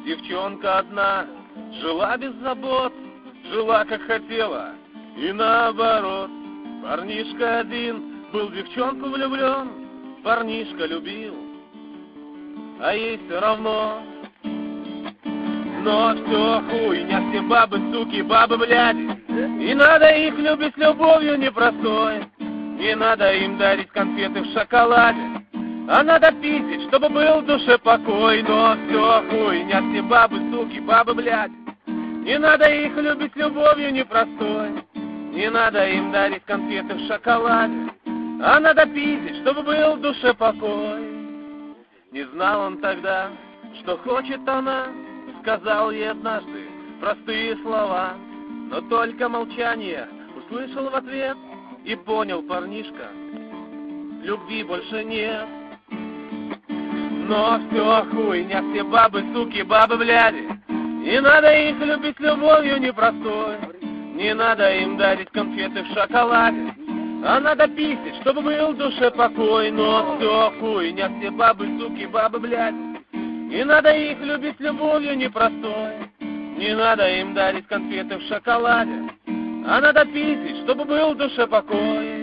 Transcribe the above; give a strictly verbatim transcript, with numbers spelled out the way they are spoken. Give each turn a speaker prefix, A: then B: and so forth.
A: Девчонка одна жила без забот, жила как хотела, и наоборот. Парнишка один был в девчонку влюблен, парнишка любил, а ей все равно. Но все хуйня, все бабы, суки, бабы, бляди, и надо их любить любовью непростой. Не надо им дарить конфеты в шоколаде, а надо пиздить, чтобы был в душе покой. Но все хуйня, все бабы, суки, бабы, блядь, не надо их любить любовью непростой. Не надо им дарить конфеты в шоколаде, а надо пиздить, чтобы был в душе покой. Не знал он тогда, что хочет она, сказал ей однажды простые слова, но только молчание услышал в ответ и понял парнишка, любви больше нет. Но все хуйня, все бабы, суки, бабы, бляди, не надо их любить любовью непростой. Не надо им дарить конфеты в шоколаде, а надо пиздить, чтобы был в душе покой. Но все хуйня, все бабы, суки, бабы, блядь, не надо их любить любовью непростой. Не надо им дарить конфеты в шоколаде, а надо пиздить, чтобы был в душе покой.